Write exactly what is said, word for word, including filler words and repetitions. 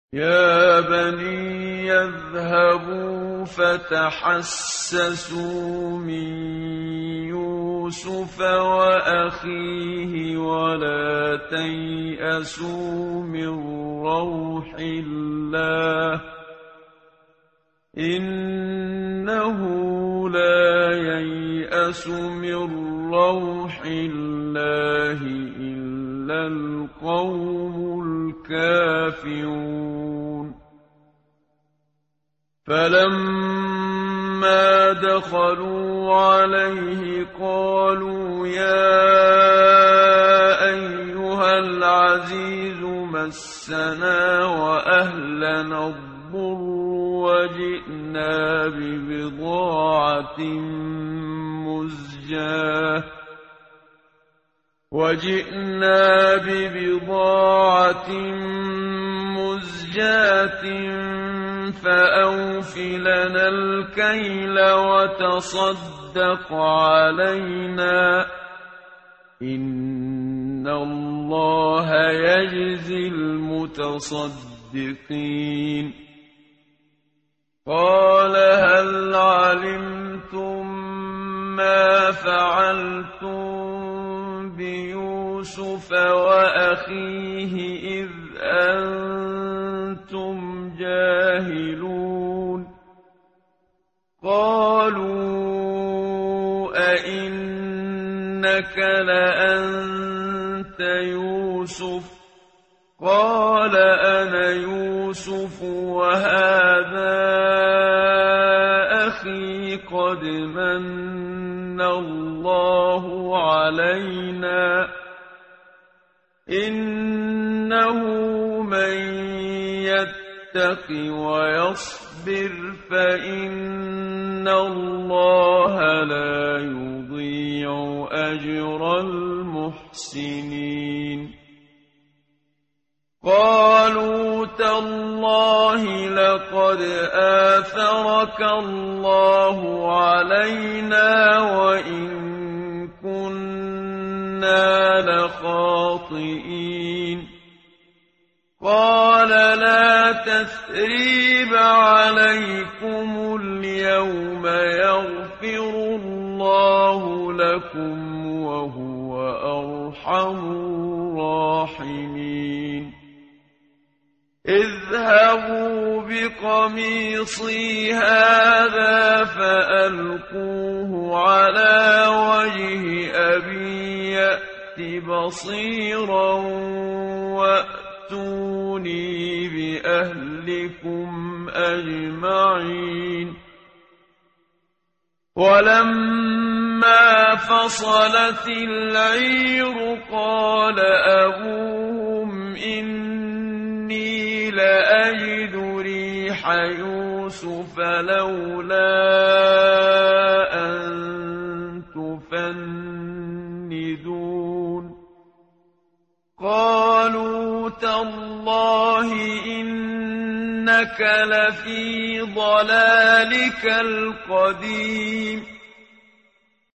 يا بني اذهبوا فتحسسوا من يوسف وأخيه ولا تيأسوا من روح الله إنه لا ييأس من روح الله إلا القوم الكافرون فلما دخلوا عليه قالوا يا أيها العزيز مسنا وأهلنا الضر وجئنا ببضاعة مزجاة وجئنا ببضاعة مزجاة فأوف لنا الكيل وتصدق علينا إن الله يجزي المتصدقين قال هل علمتم ما فعلتم بيوسف وأخيه إذ أنتم جاهلون قالوا أئنك لأنت يوسف قال أنا يوسف وهذا أخي قد من الله علينا إنه من يتق ويصبر فإن الله لا يضيع أجر المحسنين قالوا تالله لقد آثرك الله علينا وإن كنا لخاطئين قال لا تثريب عليكم اليوم يغفر الله لكم وهو أرحم الراحمين اذهبوا بقميصي هذا فألقوه على وجه أبي يأت بصيرا وأتوني بأهلكم أجمعين ولما فصلت العير قال أبوهم إني لأجد ريح يوسف لولا أن تفندون قالوا تالله إنك لفي ضلالك القديم